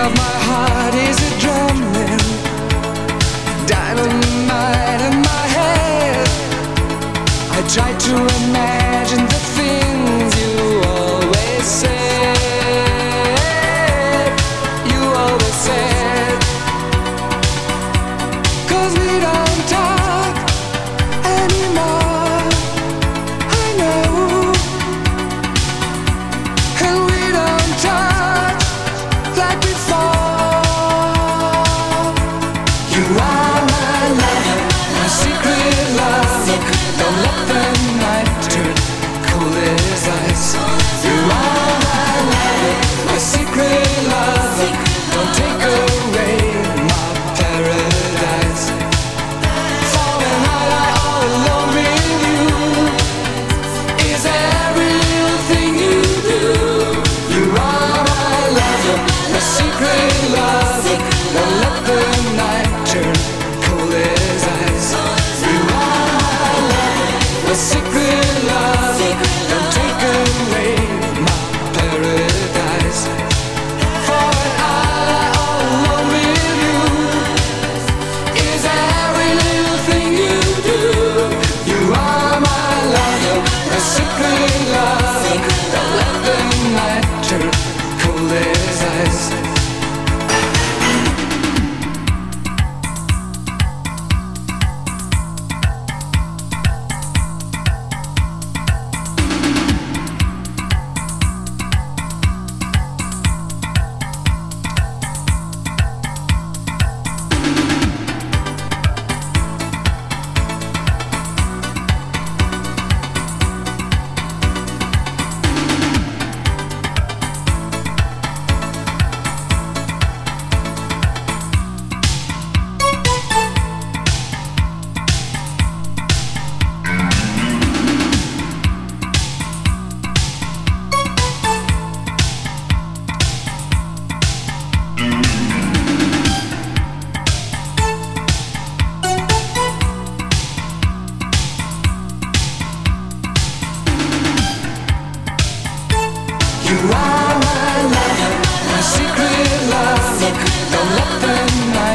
of my heart is a drumming, dynamite in my head. I try to imagine the things you always said. You always said, 'cause we don't talk anymore, I know. And we don't touch like before. You are my love, my secret love. Don't let the night turn cold as ice. You are my love, my secret love. Don't take away my paradise. Falling out all alone with you is every little thing you do. You are my love, my secret love. Don't let the night turn cold as ice. You are my love, my secret love. Don't take away my paradise. Falling out all alone with you is every little thing you do. You are my love, my secret love. Don't let the night turn cold as ice. You are my love, my secret love. Don't let the night